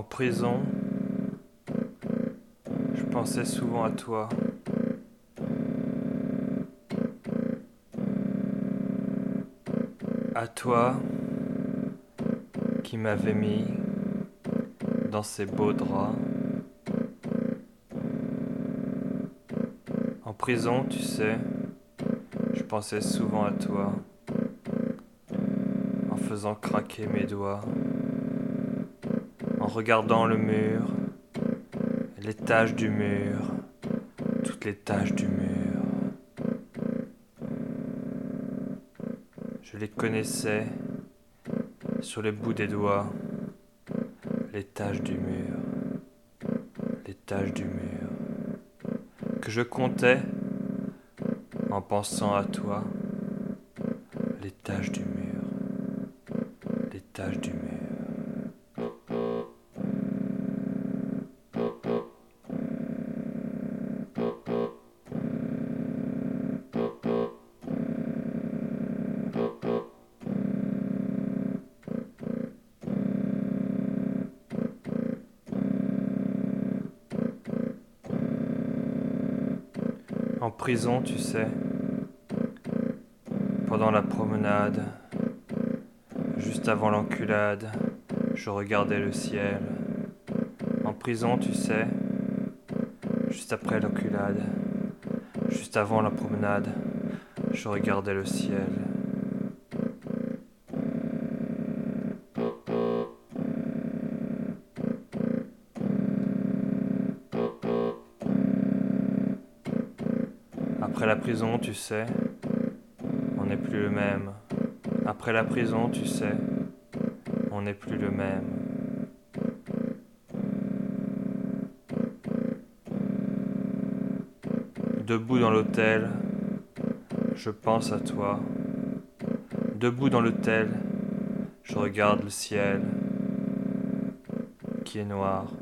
En prison, je pensais souvent à toi. À toi qui m'avais mis dans ces beaux draps. En prison, tu sais, je pensais souvent à toi, en faisant craquer mes doigts, en regardant le mur, les taches du mur, toutes les taches du mur. Je les connaissais sur les bouts des doigts, les taches du mur, les taches du mur, que je comptais en pensant à toi, les taches du mur, les taches du mur. En prison, tu sais, pendant la promenade, juste avant l'enculade, je regardais le ciel. En prison, tu sais, juste après l'enculade, juste avant la promenade, je regardais le ciel. Après la prison, tu sais, on n'est plus le même. Après la prison, tu sais, on n'est plus le même. Debout dans l'hôtel, je pense à toi. Debout dans l'hôtel, je regarde le ciel qui est noir.